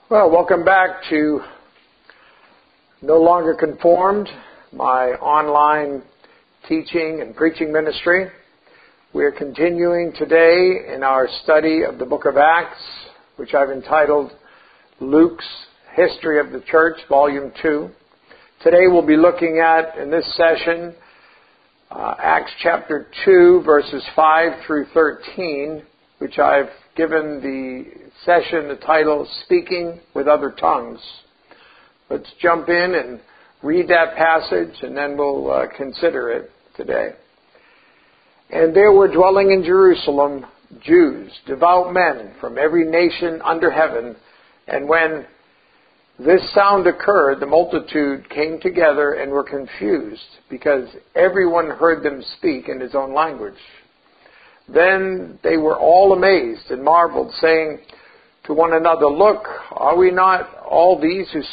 Well, welcome back to No Longer Conformed, my online teaching and preaching ministry. We are continuing today in our study of the book of Acts, which I've entitled Luke's History of the Church, Volume 2. Today we'll be looking at, in this session, Acts chapter 2, verses 5 through 13, which I've given the session the title, Speaking with Other Tongues. Let's jump in and read that passage, and then we'll consider it today. And there were dwelling in Jerusalem Jews, devout men from every nation under heaven. And when this sound occurred, the multitude came together and were confused, because everyone heard them speak in his own language. Then they were all amazed and marveled, saying to one another, Look, are not all these who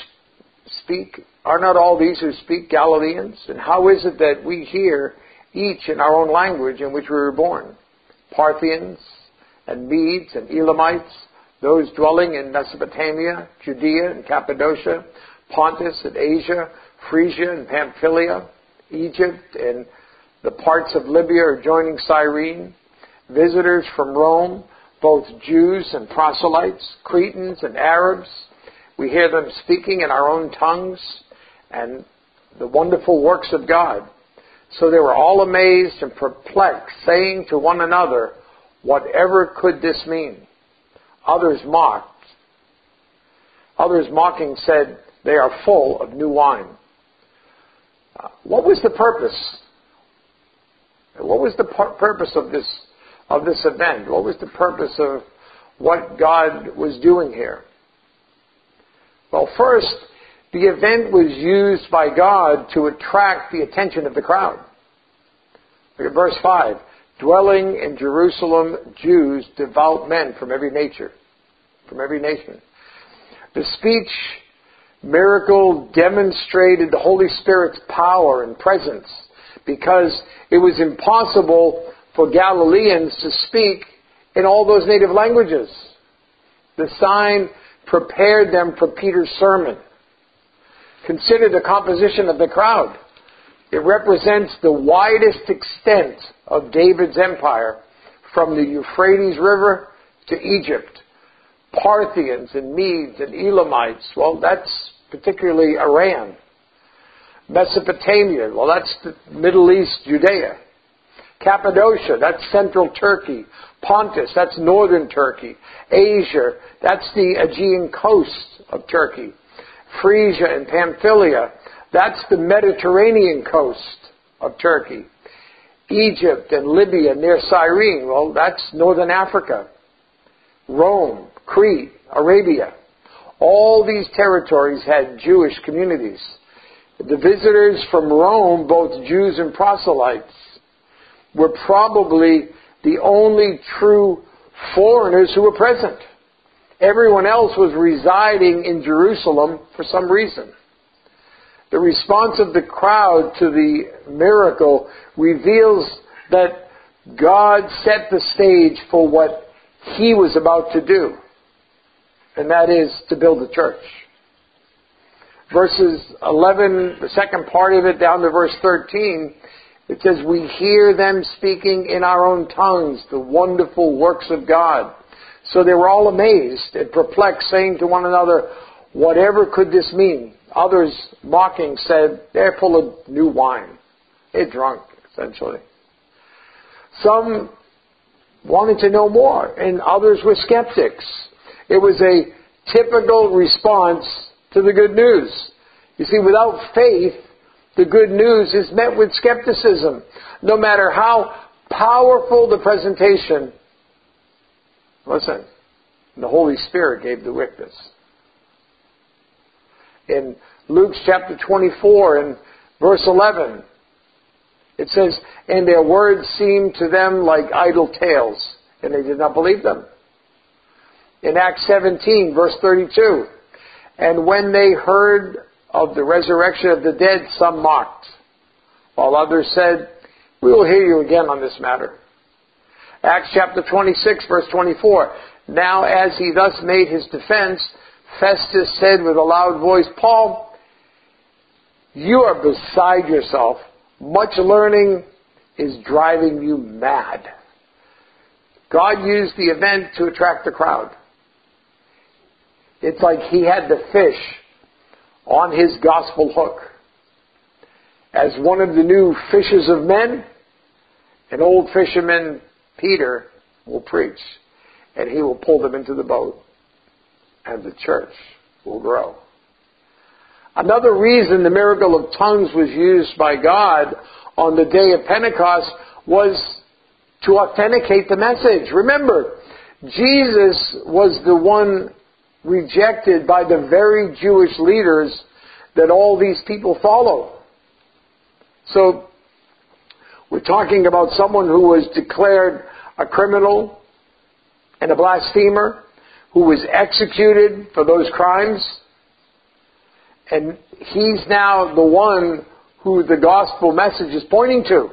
speak Galileans? And how is it that we hear each in our own language in which we were born? Parthians and Medes and Elamites, those dwelling in Mesopotamia, Judea and Cappadocia, Pontus and Asia, Phrygia and Pamphylia, Egypt and the parts of Libya adjoining Cyrene, visitors from Rome, both Jews and proselytes, Cretans and Arabs. We hear them speaking in our own tongues and the wonderful works of God. So they were all amazed and perplexed, saying to one another, Whatever could this mean? Others mocked. Others mocking said, They are full of new wine. What was the purpose? What was the purpose of this event? What was the purpose of what God was doing here? Well, first, the event was used by God to attract the attention of the crowd. Look at verse 5. Dwelling in Jerusalem, Jews, devout men from every nation. The speech miracle demonstrated the Holy Spirit's power and presence, because it was impossible for Galileans to speak in all those native languages. The sign prepared them for Peter's sermon. Consider the composition of the crowd. It represents the widest extent of David's empire, from the Euphrates River to Egypt. Parthians and Medes and Elamites, well, that's particularly Iran. Mesopotamia, well, that's the Middle East, Judea. Cappadocia, that's central Turkey. Pontus, that's northern Turkey. Asia, that's the Aegean coast of Turkey. Phrygia and Pamphylia, that's the Mediterranean coast of Turkey. Egypt and Libya near Cyrene, well, that's northern Africa. Rome, Crete, Arabia. All these territories had Jewish communities. The visitors from Rome, both Jews and proselytes, were probably the only true foreigners who were present. Everyone else was residing in Jerusalem for some reason. The response of the crowd to the miracle reveals that God set the stage for what He was about to do, and that is to build the church. Verses 11, the second part of it, down to verse 13, it says, We hear them speaking in our own tongues the wonderful works of God. So they were all amazed and perplexed, saying to one another, Whatever could this mean? Others, mocking, said, They're full of new wine. They're drunk, essentially. Some wanted to know more, and others were skeptics. It was a typical response to the good news. You see, without faith, the good news is met with skepticism. No matter how powerful the presentation, listen, the Holy Spirit gave the witness. In Luke chapter 24 and verse 11, it says, And their words seemed to them like idle tales, and they did not believe them. In Acts 17, verse 32, And when they heard of the resurrection of the dead, some mocked, while others said, We will hear you again on this matter. Acts chapter 26, verse 24, Now as he thus made his defense, Festus said with a loud voice, "Paul, you are beside yourself. Much learning is driving you mad." God used the event to attract the crowd. It's like he had the fish on his gospel hook. As one of the new fishers of men, an old fisherman, Peter, will preach, and he will pull them into the boat, and the church will grow. Another reason the miracle of tongues was used by God on the day of Pentecost was to authenticate the message. Remember, Jesus was the one rejected by the very Jewish leaders that all these people follow. So, we're talking about someone who was declared a criminal and a blasphemer, who was executed for those crimes, and he's now the one who the gospel message is pointing to.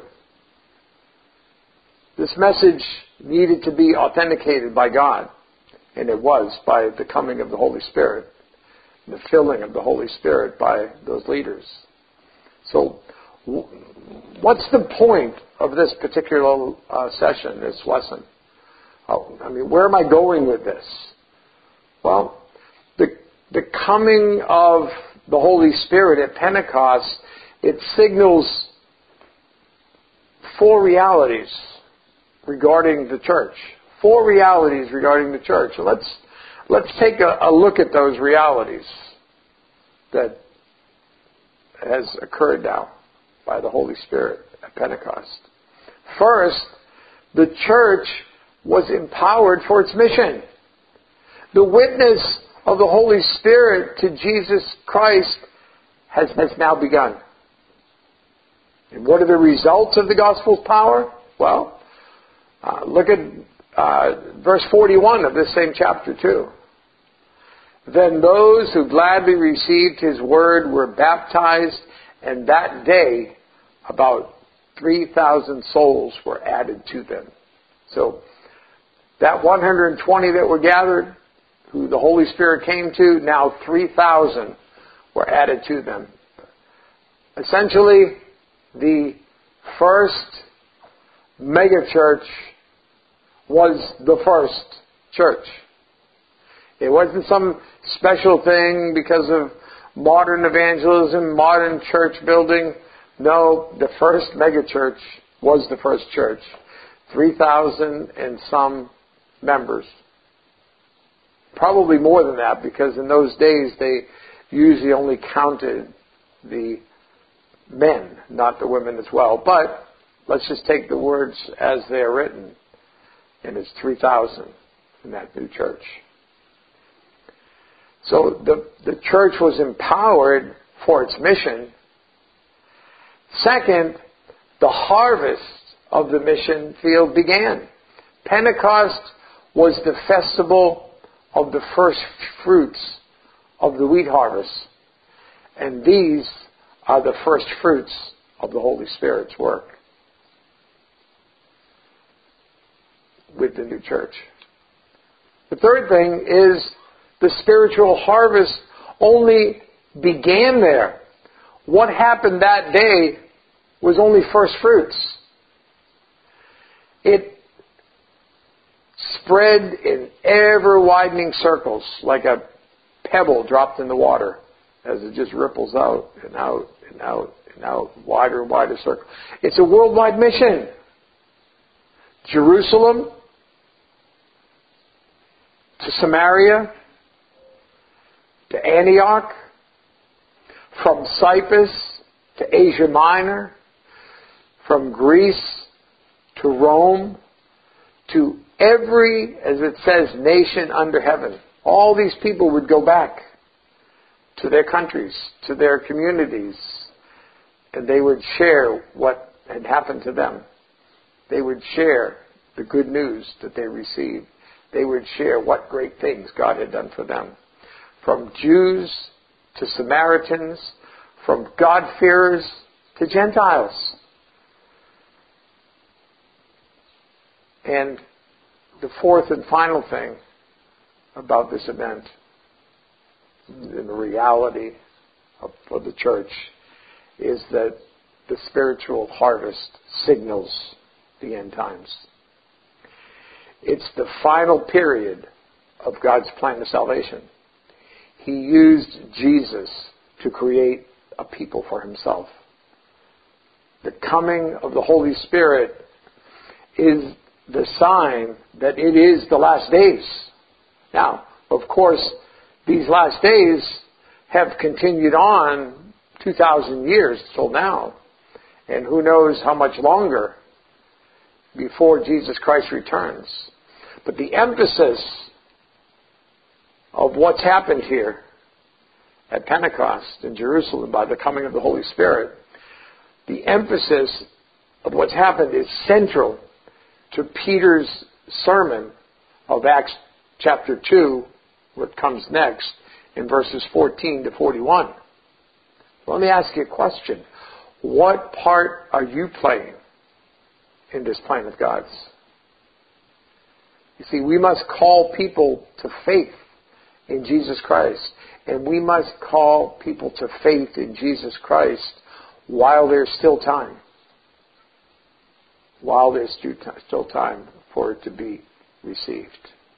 This message needed to be authenticated by God, and it was by the coming of the Holy Spirit, the filling of the Holy Spirit by those leaders. So, what's the point of this particular session, this lesson? Where am I going with this? Well, the coming of the Holy Spirit at Pentecost, it signals 4 realities regarding the church. 4 realities regarding the church. So let's take a look at those realities that has occurred now by the Holy Spirit at Pentecost. First, the church was empowered for its mission. The witness of the Holy Spirit to Jesus Christ has now begun. And what are the results of the gospel's power? Well, look at verse 41 of this same chapter 2. Then those who gladly received his word were baptized, and that day about 3,000 souls were added to them. So that 120 that were gathered, who the Holy Spirit came to, now 3,000 were added to them. Essentially, the first megachurch was the first church. It wasn't some special thing because of modern evangelism, modern church building. No, the first megachurch was the first church. 3,000 and some members. Probably more than that, because in those days they usually only counted the men, not the women as well. But let's just take the words as they are written. And it's 3,000 in that new church. So the church was empowered for its mission. Second, the harvest of the mission field began. Pentecost was the festival of the first fruits of the wheat harvest. And these are the first fruits of the Holy Spirit's work with the new church. The third thing is the spiritual harvest only began there. What happened that day was only first fruits. It spread in ever-widening circles like a pebble dropped in the water as it just ripples out and out and out and out, wider and wider circle. It's a worldwide mission. Jerusalem to Samaria to Antioch, from Cyprus to Asia Minor, from Greece to Rome, to every, as it says, nation under heaven. All these people would go back to their countries, to their communities, and they would share what had happened to them. They would share the good news that they received. They would share what great things God had done for them. From Jews to Samaritans, from God-fearers to Gentiles. And the fourth and final thing about this event in the reality of the church is that the spiritual harvest signals the end times. It's the final period of God's plan of salvation. He used Jesus to create a people for himself. The coming of the Holy Spirit is the sign that it is the last days. Now, of course, these last days have continued on 2,000 years till now. And who knows how much longer before Jesus Christ returns. But the emphasis of what's happened here at Pentecost in Jerusalem by the coming of the Holy Spirit, the emphasis of what's happened is central to Peter's sermon of Acts chapter 2, what comes next in verses 14 to 41. Let me ask you a question. What part are you playing in this plan of God's? You see, we must call people to faith in Jesus Christ. And we must call people to faith in Jesus Christ while there's still time. While there's still time for it to be received.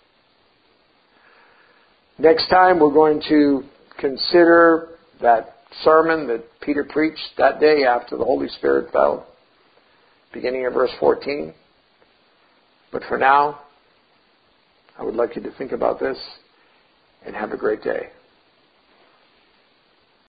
Next time we're going to consider that sermon that Peter preached that day after the Holy Spirit fell, beginning of verse 14. But for now, I would like you to think about this and have a great day.